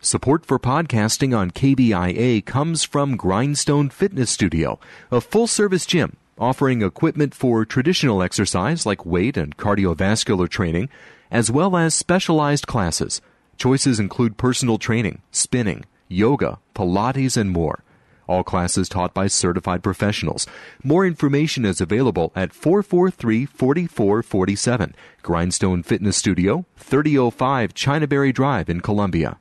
Support for podcasting on KBIA comes from Grindstone Fitness Studio, a full-service gym offering equipment for traditional exercise like weight and cardiovascular training, as well as specialized classes. Choices include personal training, spinning, yoga, Pilates, and more. All classes taught by certified professionals. More information is available at 443-4447. Grindstone Fitness Studio, 3005 Chinaberry Drive in Columbia.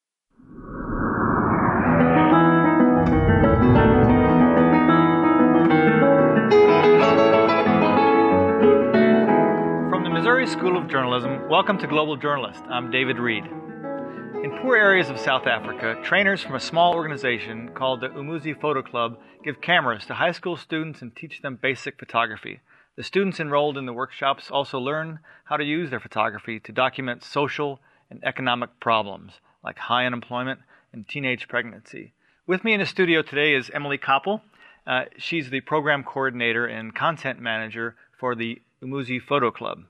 From the Missouri School of Journalism, welcome to Global Journalist. I'm David Reed. In poor areas of South Africa, trainers from a small organization called the Umuzi Photo Club give cameras to high school students and teach them basic photography. The students enrolled in the workshops also learn how to use their photography to document social and economic problems like high unemployment and teenage pregnancy. With me in the studio today is Emily Koppel. She's the program coordinator and content manager for the Umuzi Photo Club.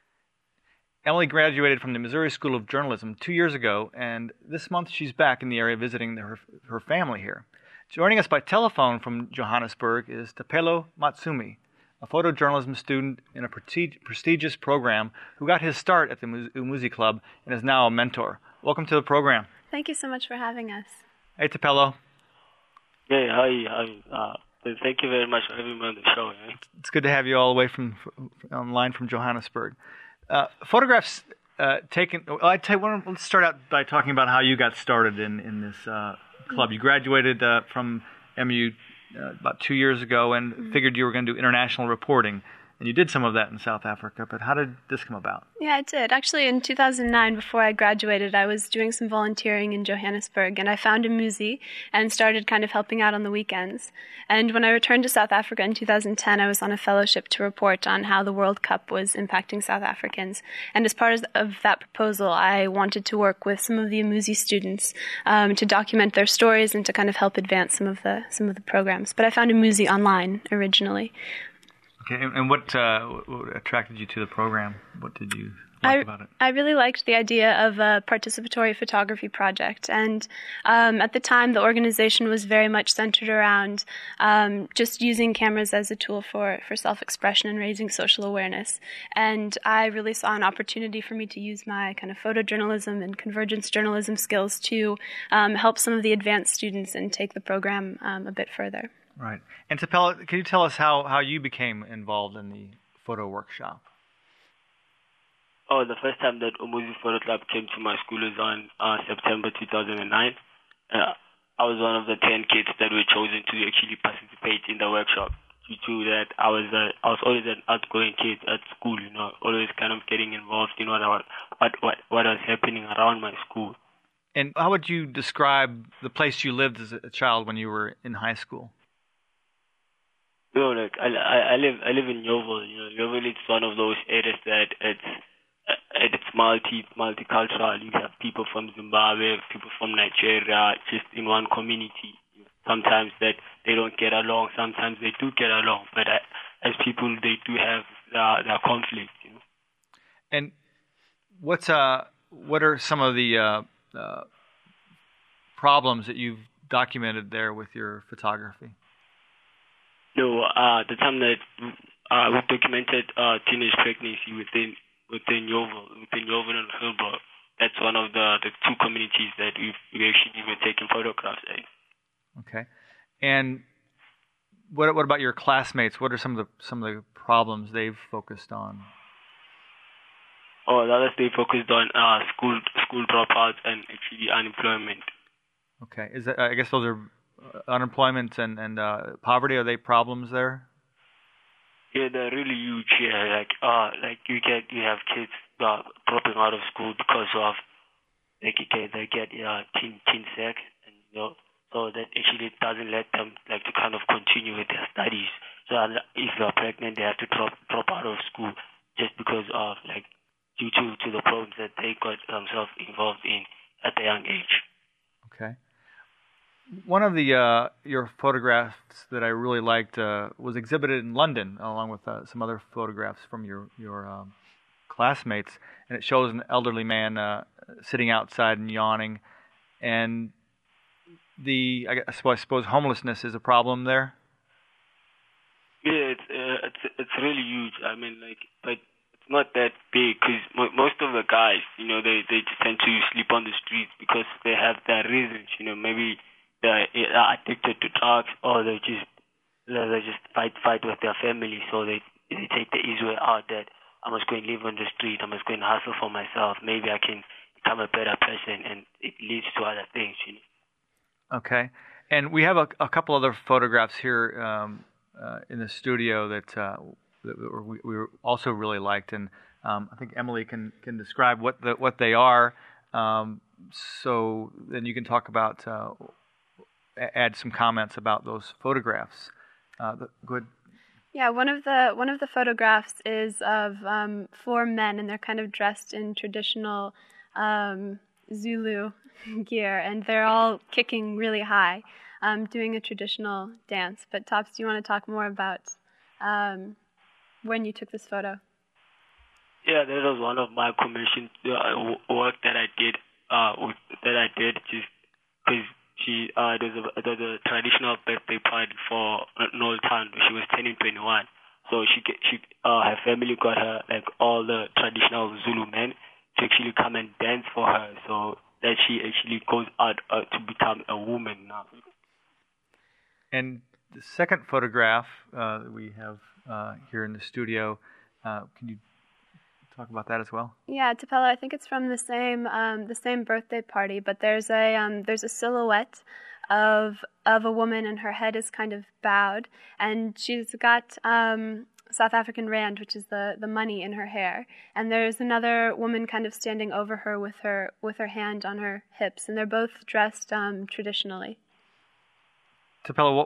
Emily graduated from the Missouri School of Journalism 2 years ago, and this month she's back in the area visiting her family here. Joining us by telephone from Johannesburg is Thapelo Matsumi, a photojournalism student in a prestigious program who got his start at the Umuzi Club and is now a mentor. Welcome to the program. Thank you so much for having us. Hey, Thapelo. Hey, hi. Thank you very much for having me on the show. It's good to have you all the way online from Johannesburg. Photographs taken. Let's start out by talking about how you got started in this club. You graduated from MU about 2 years ago and figured you were going to do international reporting. And you did some of that in South Africa, but how did this come about? Yeah, I did. Actually, in 2009, before I graduated, I was doing some volunteering in Johannesburg, and I found Umuzi and started kind of helping out on the weekends. And when I returned to South Africa in 2010, I was on a fellowship to report on how the World Cup was impacting South Africans. And as part of that proposal, I wanted to work with some of the Umuzi students to document their stories and to kind of help advance some of the programs. But I found Umuzi online originally. Okay, and what attracted you to the program? What did you like about it? I really liked the idea of a participatory photography project. And at the time, the organization was very much centered around just using cameras as a tool for self-expression and raising social awareness. And I really saw an opportunity for me to use my kind of photojournalism and convergence journalism skills to help some of the advanced students and take the program a bit further. Right. And Thapelo, can you tell us how you became involved in the photo workshop? Oh, the first time that Umuzi Photo Club came to my school was on September 2009. I was one of the 10 kids that were chosen to actually participate in the workshop. Due to that, I was always an outgoing kid at school, always kind of getting involved in what was happening around my school. And how would you describe the place you lived as a child when you were in high school? I live in Yeoville. Yeoville is one of those areas that it's multicultural. You have people from Zimbabwe, people from Nigeria, just in one community. Sometimes that they don't get along. Sometimes they do get along. But as people, they do have their conflict. And what are some of the problems that you've documented there with your photography? The time that we documented teenage pregnancy within Yeoville and Hillbrow, that's one of the two communities that we actually been taking photographs in. Okay, and what about your classmates? What are some of the problems they've focused on? Oh, the others they focused on school dropouts and actually unemployment. Okay, I guess those are. Unemployment and poverty, are they problems there? Yeah, they're really huge. Yeah, you have kids dropping out of school because of they get teen sex, and so that actually doesn't let them to kind of continue with their studies. So if you are pregnant, they have to drop out of school just because of due to the problems that they got themselves involved in at a young age. Okay. One of your photographs that I really liked was exhibited in London, along with some other photographs from your classmates, and it shows an elderly man sitting outside and yawning. and I suppose homelessness is a problem there. Yeah, it's really huge. I mean, like, but it's not that big because most of the guys, they just tend to sleep on the streets because they have their reasons. Maybe they're addicted to drugs, or they just fight with their family, so they take the easy way out that I must go and live on the street. I must go and hustle for myself. Maybe I can become a better person, and it leads to other things. Okay, and we have a couple other photographs here in the studio that we also really liked, and I think Emily can describe what they are. So then you can talk about add some comments about those photographs. Go ahead. Yeah, one of the photographs is of 4 men, and they're kind of dressed in traditional Zulu gear, and they're all kicking really high, doing a traditional dance. But Tops, do you want to talk more about when you took this photo? Yeah, that was one of my commissioned work that I did. Just because there's a traditional birthday party for an old town. She was turning 21, so her family got her like all the traditional Zulu men to actually come and dance for her, so that she actually goes out to become a woman now. And the second photograph that we have here in the studio, can you talk about that as well? Yeah, Tapelo, I think it's from the same birthday party, but there's a silhouette of a woman, and her head is kind of bowed, and she's got South African rand, which is the money, in her hair, and there's another woman kind of standing over her with her hand on her hips, and they're both dressed traditionally. Tapelo,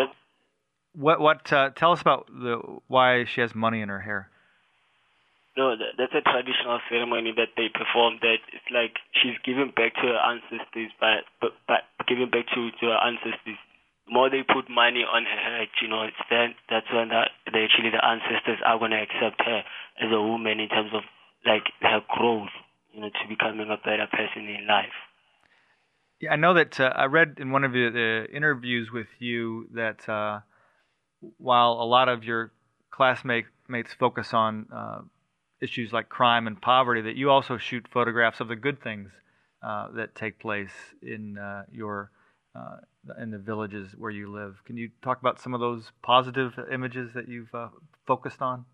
what tell us about why she has money in her hair. No, that's a traditional ceremony that they perform. That it's like she's giving back to her ancestors, but giving back to her ancestors. The more they put money on her head, that's when the ancestors are going to accept her as a woman in terms of like her growth, to becoming a better person in life. Yeah, I know that I read in one of the interviews with you that while a lot of your classmates focus on issues like crime and poverty, that you also shoot photographs of the good things that take place in in the villages where you live. Can you talk about some of those positive images that you've focused on?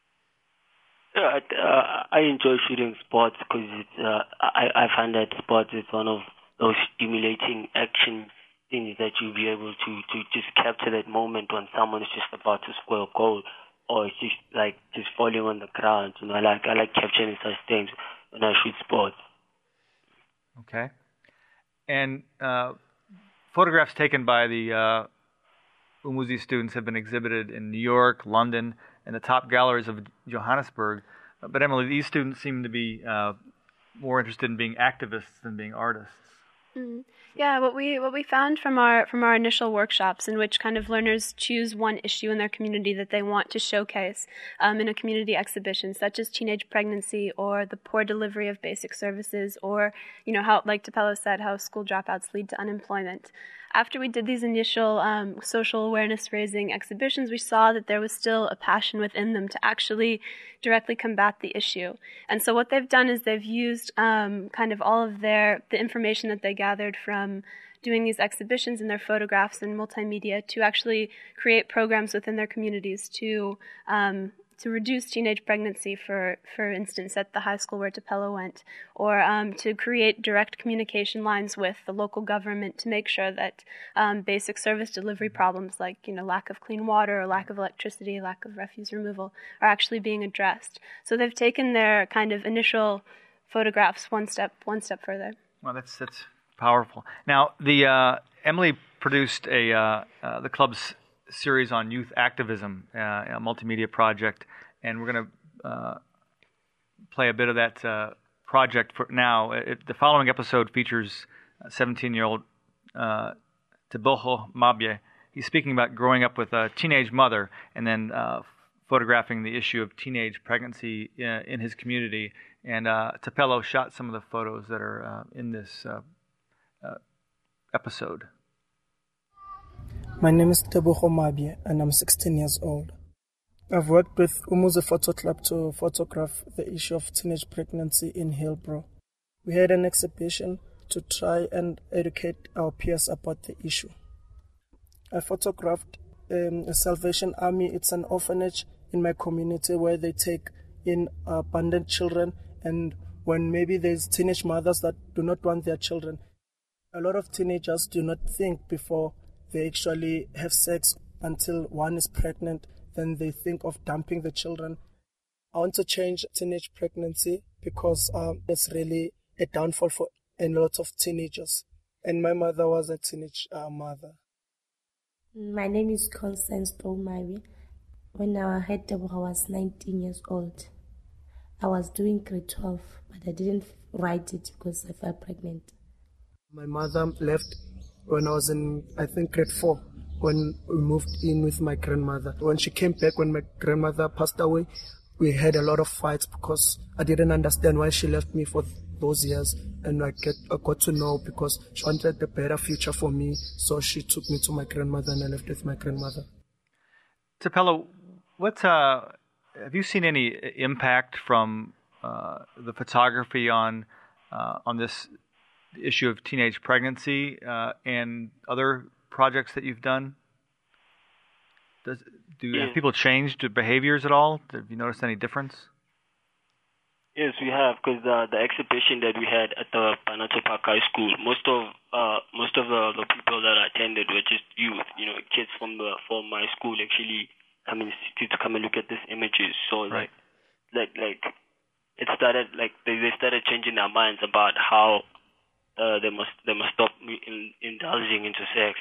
Yeah, I enjoy shooting sports because I find that sports is one of those stimulating action things that you'll be able to just capture that moment when someone is just about to score a goal, or it's just falling on the ground. I like capturing such things when I shoot sports. Okay. And photographs taken by the Umuzi students have been exhibited in New York, London, and the top galleries of Johannesburg. But Emily, these students seem to be more interested in being activists than being artists. Mm-hmm. Yeah, what we found from our initial workshops, in which kind of learners choose one issue in their community that they want to showcase in a community exhibition, such as teenage pregnancy or the poor delivery of basic services, or how, like Tapelo said, how school dropouts lead to unemployment. After we did these initial social awareness raising exhibitions, we saw that there was still a passion within them to actually directly combat the issue. And so what they've done is they've used kind of all of the information that they gathered from doing these exhibitions and their photographs and multimedia to actually create programs within their communities to reduce teenage pregnancy, for instance, at the high school where Tapelo went, or to create direct communication lines with the local government to make sure that basic service delivery problems like lack of clean water or lack of electricity, lack of refuse removal are actually being addressed. So they've taken their kind of initial photographs one step further. Well, that's powerful. Now, the Emily produced the club's series on youth activism, a multimedia project, and we're going to play a bit of that project for now. The following episode features 17-year-old Teboho Mabye. He's speaking about growing up with a teenage mother and then photographing the issue of teenage pregnancy in his community. And Tapelo shot some of the photos that are in this episode. My name is Tebogo Mabie, and I'm 16 years old. I've worked with Umuzi Photo Club to photograph the issue of teenage pregnancy in Hillbrow. We had an exhibition to try and educate our peers about the issue. I photographed a Salvation Army. It's an orphanage in my community where they take in abandoned children, and when maybe there's teenage mothers that do not want their children. A lot of teenagers do not think before they actually have sex until one is pregnant, then they think of dumping the children. I want to change teenage pregnancy because it's really a downfall for a lot of teenagers. And my mother was a teenage mother. My name is Constance Toumabi. When I had Tebogo, I was 19 years old. I was doing grade 12, but I didn't write it because I fell pregnant. My mother left when I was in, I think, grade 4, when we moved in with my grandmother. When she came back, when my grandmother passed away, we had a lot of fights because I didn't understand why she left me for those years. And I got to know because she wanted a better future for me. So she took me to my grandmother and I lived with my grandmother. Thapelo, have you seen any impact from the photography on this issue of teenage pregnancy and other projects that you've done? Have people changed behaviors at all? Have you noticed any difference? Yes, we have, because the exhibition that we had at the Panato Park High School, most of the people that attended were just youth, kids from my school actually come and look at these images. So right. like it started, like they started changing their minds about how they must stop indulging into sex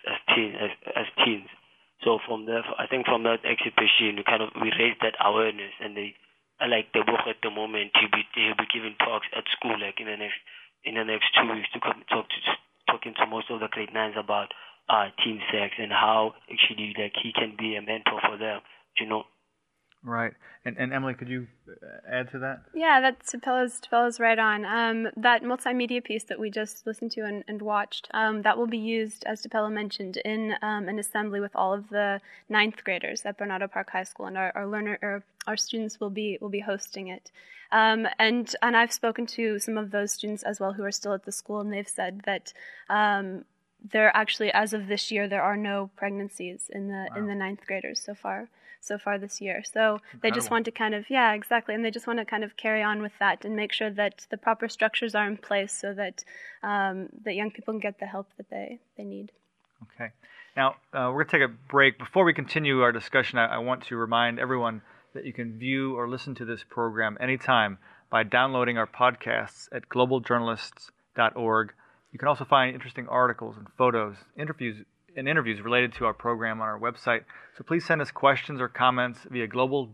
as teens. So from there, I think from that exhibition, we raised that awareness, and they like the book at the moment. He'll be giving talks at school, like in the next 2 weeks, to come talking to most of the grade 9s about teen sex and how actually like he can be a mentor for them. Right. And Emily, could you add to that? Yeah, that's Tapelo's right on. That multimedia piece that we just listened to and watched, that will be used, as Tapelo mentioned, in an assembly with all of the 9th graders at Bernardo Park High School, and our students will be hosting it. And I've spoken to some of those students as well who are still at the school, and they've said that there actually, as of this year, there are no pregnancies in the 9th graders so far this year. So they just want to exactly. And they just want to kind of carry on with that and make sure that the proper structures are in place so that that young people can get the help that they need. Okay. Now, we're going to take a break. Before we continue our discussion, I want to remind everyone that you can view or listen to this program anytime by downloading our podcasts at globaljournalists.org. You can also find interesting articles and photos, interviews related to our program on our website. So please send us questions or comments via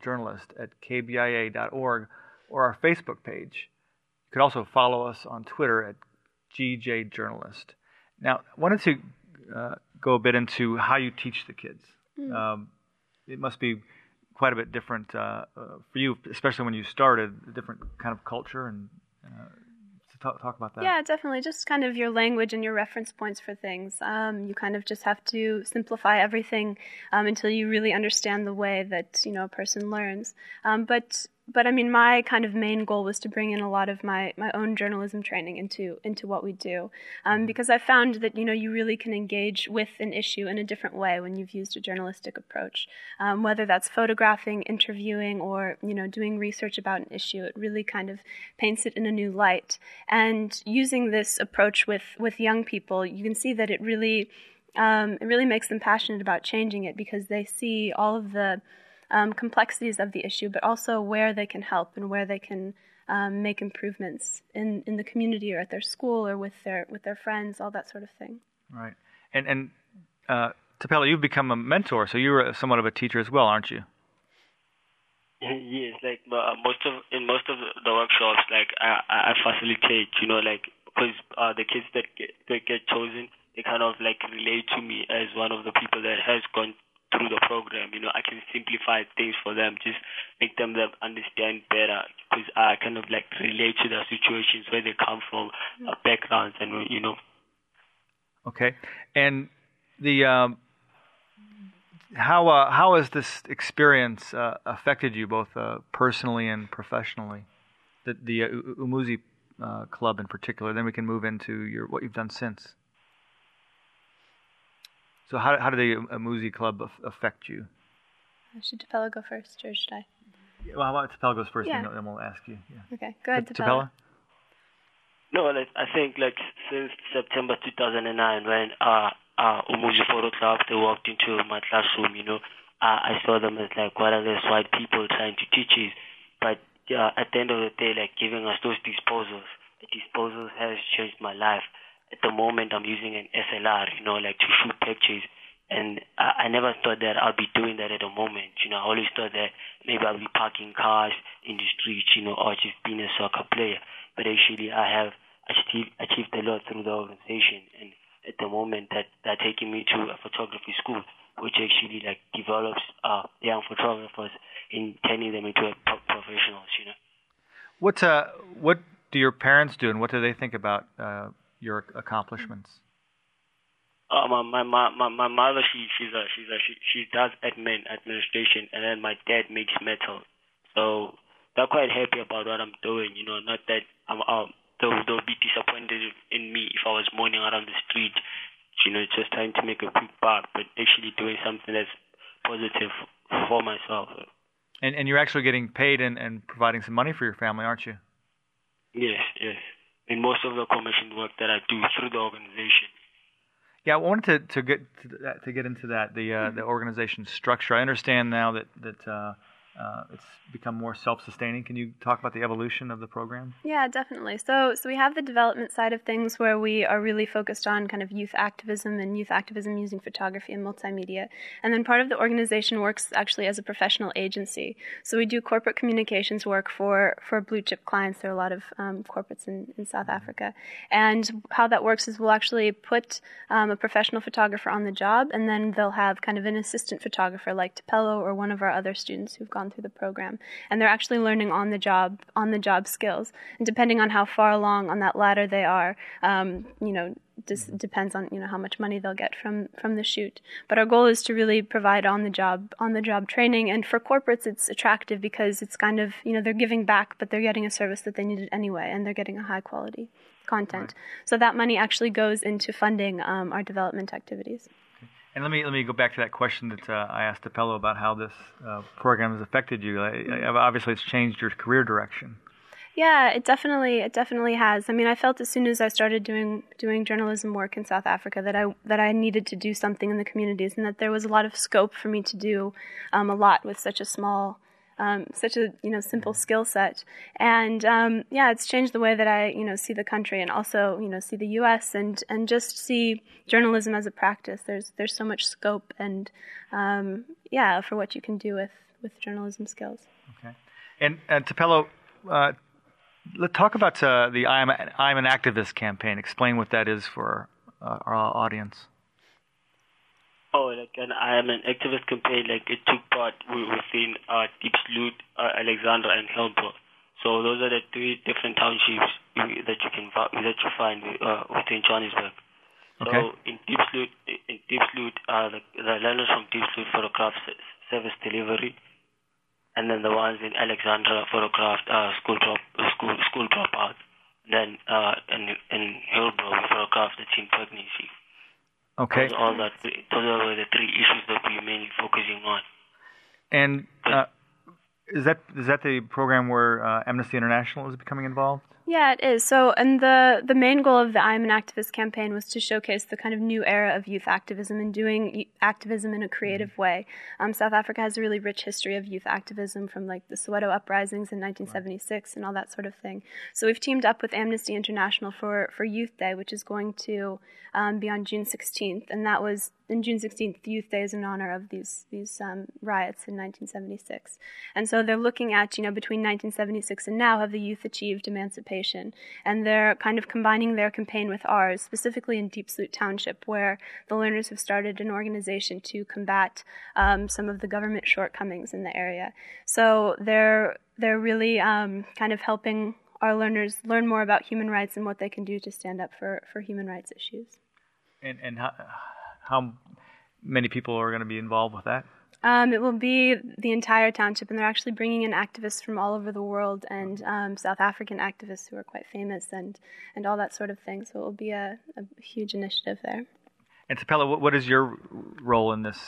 globaljournalist@kbia.org or our Facebook page. You could also follow us on Twitter at GJJournalist. Now, I wanted to go a bit into how you teach the kids. It must be quite a bit different for you, especially when you started, a different kind of culture and talk about that. Yeah, definitely. Just kind of your language and your reference points for things. You kind of just have to simplify everything until you really understand the way that a person learns. But I mean, my kind of main goal was to bring in a lot of my own journalism training into what we do, because I found that you really can engage with an issue in a different way when you've used a journalistic approach, whether that's photographing, interviewing, or doing research about an issue. It really kind of paints it in a new light. And using this approach with young people, you can see that it really makes them passionate about changing it, because they see all of the complexities of the issue, but also where they can help and where they can make improvements in the community or at their school or with their friends, all that sort of thing. Right. And Tapelo, you've become a mentor, so you're somewhat of a teacher as well, aren't you? Yes, like most of the workshops, like I facilitate, because the kids that get chosen, they kind of like relate to me as one of the people that has gone through the program. I can simplify things for them, just make them understand better, because I kind of like relate to their situations, where they come from, backgrounds, and Okay, and the how has this experience affected you both personally and professionally? The Umuzi Club in particular. Then we can move into what you've done since. So how did the Umuzi Club affect you? Should Tapela go first, or should I? Well, how about Tapela goes first, Yeah. then we'll ask you. Yeah. Okay, go ahead, Tapela. No, I think since September 2009 when Umuzi Photo Club, they walked into my classroom, I saw them as what are these white people trying to teach us? But at the end of the day, giving us those disposals, the disposals has changed my life. At the moment, I'm using an SLR, to shoot pictures. And I never thought that I'll be doing that at the moment. I always thought that maybe I'll be parking cars in the streets, or just being a soccer player. But actually, I have achieved a lot through the organization. And at the moment, they're taking me to a photography school, which actually develops young photographers and turning them into professionals. What do your parents do, and what do they think about your accomplishments? My mother she does administration, and then my dad makes metal. So they're quite happy about what I'm doing. Not that they'll be disappointed in me if I was moaning around the street, just trying to make a quick buck, but actually doing something that's positive for myself. And you're actually getting paid and providing some money for your family, aren't you? Yes. And most of the commission work that I do through the organization. Yeah, I wanted to get into that, the organization structure. I understand now that it's become more self-sustaining. Can you talk about the evolution of the program? Yeah, definitely. So we have the development side of things where we are really focused on kind of youth activism using photography and multimedia. And then part of the organization works actually as a professional agency. So we do corporate communications work for blue chip clients. There are a lot of corporates in South Africa. And how that works is we'll actually put a professional photographer on the job, and then they'll have kind of an assistant photographer like Tapela or one of our other students who've gone through the program, and they're actually learning on the job skills. And depending on how far along on that ladder they are, just depends on how much money they'll get from the shoot. But our goal is to really provide on the job training. And for corporates, it's attractive because it's kind of they're giving back, but they're getting a service that they needed anyway, and they're getting a high quality content. Right. So that money actually goes into funding our development activities. And let me go back to that question that I asked Tapela about how this program has affected you. Obviously, it's changed your career direction. Yeah, it definitely has. I mean, I felt as soon as I started doing journalism work in South Africa that I needed to do something in the communities, and that there was a lot of scope for me to do a lot with such a small. Such a simple skill set, and it's changed the way that I see the country, and also see the U.S. and just see journalism as a practice. There's so much scope and for what you can do with journalism skills. Okay, and Tapela, let's talk about the I'm an Activist campaign. Explain what that is for our audience. I am an activist campaign. It took part within Deep Sloot, Alexandra, and Hillbrow. So those are the three different townships that you find within Johannesburg. Okay. So in Deep Sloot, the learners from Deep Sloot photograph service delivery, and then the ones in Alexandra photographed school dropouts. Then in Hillbrow we photographed the teen pregnancy. Okay. Those are the three issues that we're mainly focusing on. And is that the program where Amnesty International is becoming involved? Yeah, it is. So, and the main goal of the I'm an Activist campaign was to showcase the kind of new era of youth activism and doing activism in a creative way. South Africa has a really rich history of youth activism from the Soweto uprisings in 1976 and all that sort of thing. So we've teamed up with Amnesty International for Youth Day, which is going to be on June 16th, and that was June 16th. Youth Day is in honor of these riots in 1976, and so they're looking at between 1976 and now have the youth achieved emancipation, and they're kind of combining their campaign with ours, specifically in Deep Sloot Township, where the learners have started an organization to combat some of the government shortcomings in the area. So they're really kind of helping our learners learn more about human rights and what they can do to stand up for human rights issues. And how many people are going to be involved with that? It will be the entire township, and they're actually bringing in activists from all over the world, and South African activists who are quite famous, and all that sort of thing. So it will be a huge initiative there. And Tapela, what is your role in this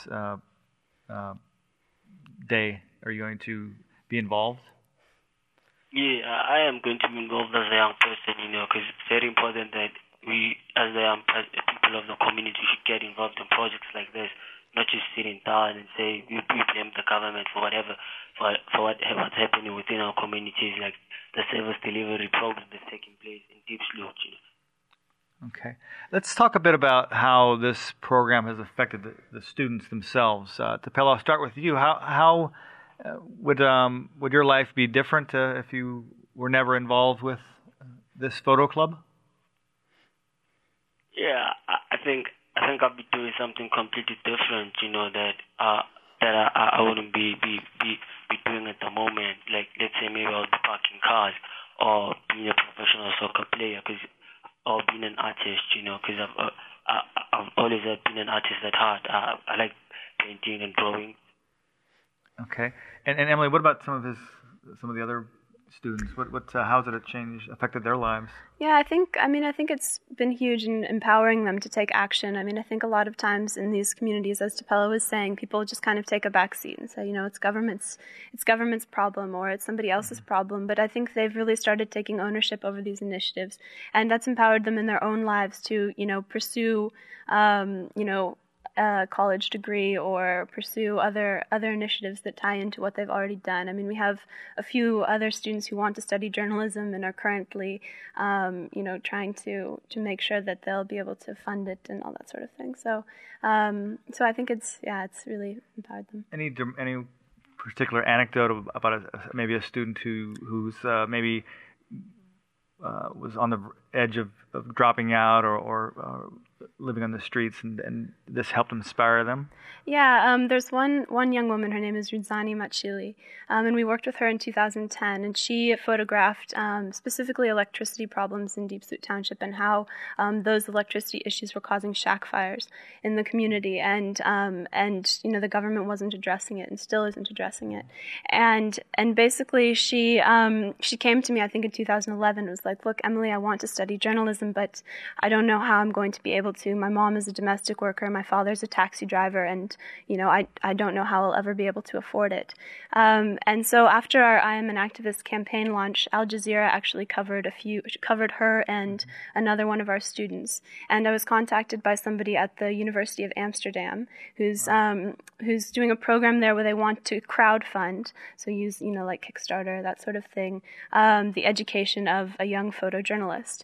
day? Are you going to be involved? Yeah, I am going to be involved as a young person, because it's very important that we, as the young people of the community, should get involved in projects like this. Not just sitting down and say we blame the government for what's happening within our communities, like the service delivery program that's taking place in Diepsloot. Okay, let's talk a bit about how this program has affected the students themselves. Tapela, I'll start with you. How would your life be different if you were never involved with this photo club? Yeah, I think I'll be doing something completely different, that I wouldn't be doing at the moment. Like, let's say maybe I'll be parking cars or being a professional soccer player, or being an artist, because I've always been an artist at heart. I like painting and drawing. Okay, and Emily, what about some of the other students? How has it affected their lives? Yeah, I think it's been huge in empowering them to take action. I think a lot of times in these communities, as Tapela was saying, people just kind of take a back seat and say, it's government's problem, or it's somebody else's problem. But I think they've really started taking ownership over these initiatives, and that's empowered them in their own lives to, pursue, a college degree or pursue other initiatives that tie into what they've already done. We have a few other students who want to study journalism and are currently, trying to make sure that they'll be able to fund it and all that sort of thing. So I think it's really empowered them. Any particular anecdote about maybe a student who's maybe was on the edge of dropping out or living on the streets, and this helped inspire them? Yeah, there's one young woman, her name is Rudzani Machili, and we worked with her in 2010, and she photographed specifically electricity problems in Diepsloot Township and how those electricity issues were causing shack fires in the community, and the government wasn't addressing it and still isn't addressing it. And basically she came to me, I think in 2011, and was like, look, Emily, I want to study journalism, but I don't know how I'm going to be able to. My mom is a domestic worker, my father's a taxi driver, and I don't know how I'll ever be able to afford it. And so after our I Am an Activist campaign launch, Al Jazeera actually covered her and another one of our students. And I was contacted by somebody at the University of Amsterdam who's doing a program there where they want to crowdfund, so use like Kickstarter, that sort of thing, the education of a young photojournalist.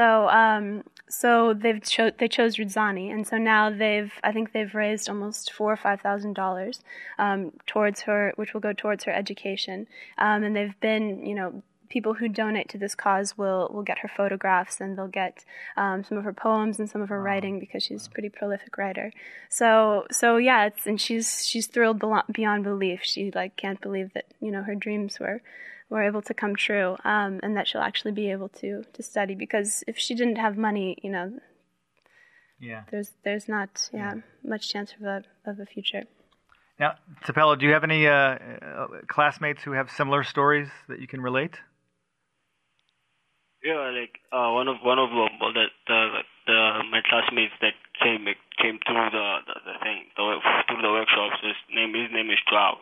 So they chose Rudzani, and so now I think they've raised almost $4,000 or $5,000 towards her, which will go towards her education. And they've been, people who donate to this cause will get her photographs, and they'll get some of her poems and some of her writing, because she's a pretty prolific writer. So yeah, and she's thrilled beyond belief. She can't believe that her dreams were able to come true, and that she'll actually be able to study, because if she didn't have money, there's not much chance of a future. Now, Tapela, do you have any classmates who have similar stories that you can relate? Yeah, one of my classmates that came through the thing, through the workshops. His name is Joao.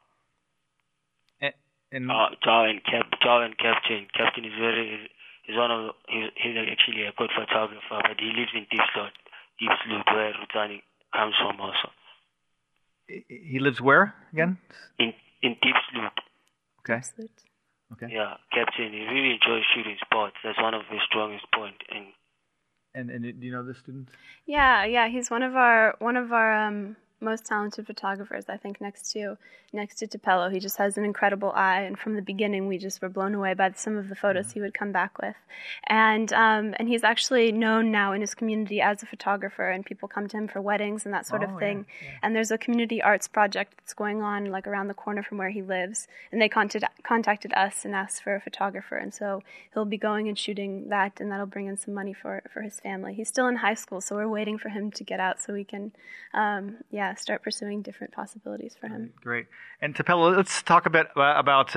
Joao and Captain. Captain is he's actually a good photographer, but he lives in Diepsloot, where Rudzani comes from also. He lives where again? In Diepsloot. Okay. Okay. Yeah, Captain. He really enjoys shooting sports. That's one of his strongest points. And do you know this student? Yeah. He's one of our most talented photographers, I think, next to Tupelo. He just has an incredible eye, and from the beginning, we just were blown away by some of the photos he would come back with. And he's actually known now in his community as a photographer, and people come to him for weddings and that sort of thing. Yeah. And there's a community arts project that's going on like around the corner from where he lives, and they contacted us and asked for a photographer, and so he'll be going and shooting that, and that'll bring in some money for his family. He's still in high school, so we're waiting for him to get out so we can start pursuing different possibilities for him. Great. And Tupelo, let's talk a bit about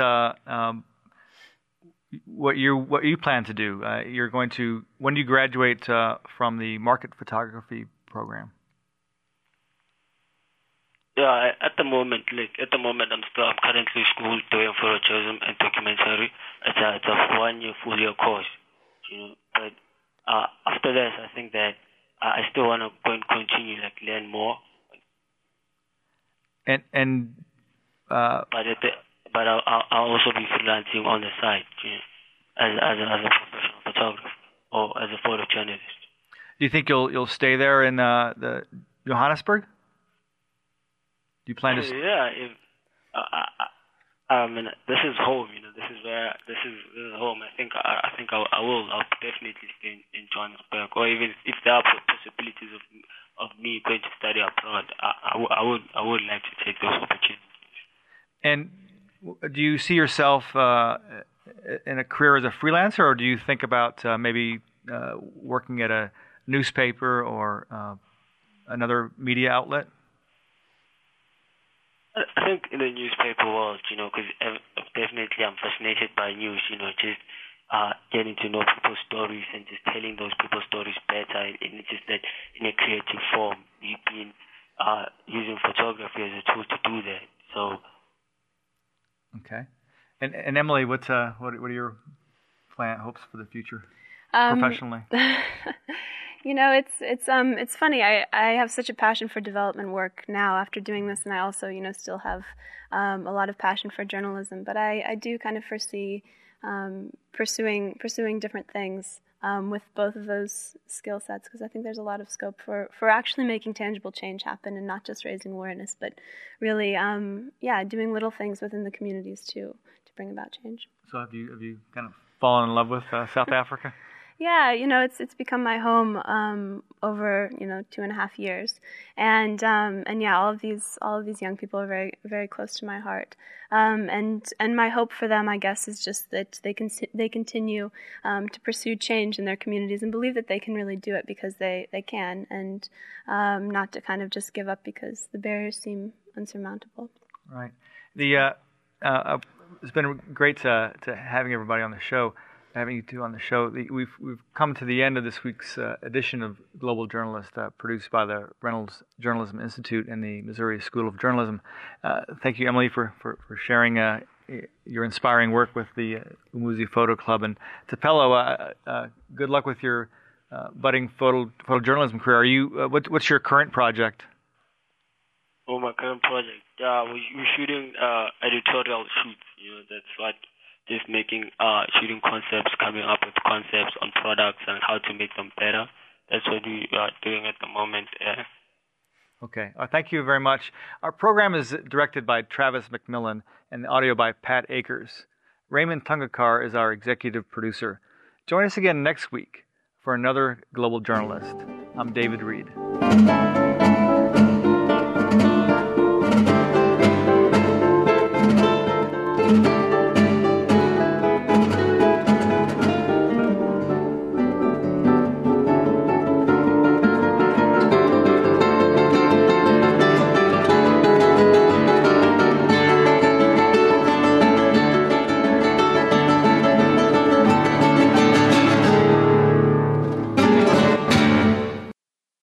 what you plan to do. When do you graduate from the market photography program? Yeah, at the moment, I'm currently school doing photojournalism and documentary. It's a 1-year full year course, But after that, I think that I still want to go and continue, learn more. But I'll also be freelancing on the side, as a professional photographer or as a photojournalist. Do you think you'll stay there in the Johannesburg? Do you plan to? Yeah, this is home. This is home. I think I will. I'll definitely stay in Johannesburg, or even if there are possibilities of me going to study abroad, I would like to take those opportunities. And do you see yourself in a career as a freelancer, or do you think about maybe working at a newspaper or another media outlet? I think in the newspaper world, because definitely I'm fascinated by news, just getting to know people's stories and just telling those people's stories better, and just that in a creative form. You've been using photography as a tool to do that. So. Okay, and Emily, what are your hopes for the future professionally? It's funny. I have such a passion for development work now after doing this, and I also, still have a lot of passion for journalism. But I do kind of foresee pursuing different things with both of those skill sets, because I think there's a lot of scope for actually making tangible change happen, and not just raising awareness, but really, doing little things within the communities to bring about change. So have you kind of fallen in love with South Africa? Yeah, it's become my home over 2.5 years, and all of these young people are very, very close to my heart, and my hope for them, I guess, is just that they continue to pursue change in their communities and believe that they can really do it because they can, and not to kind of just give up because the barriers seem unsurmountable. Right. It's been great to having everybody on the show. Having you two on the show. We've come to the end of this week's edition of Global Journalist, produced by the Reynolds Journalism Institute and the Missouri School of Journalism. Thank you, Emily, for sharing your inspiring work with the Umuzi Photo Club. And Tupelo, good luck with your budding photojournalism career. Are you? What's your current project? Oh, my current project? We're shooting editorial shoots. That's what. Just making, shooting concepts, coming up with concepts on products and how to make them better. That's what we are doing at the moment. Okay. Thank you very much. Our program is directed by Travis McMillan and the audio by Pat Akers. Raymond Tungakar is our executive producer. Join us again next week for another Global Journalist. I'm David Reed.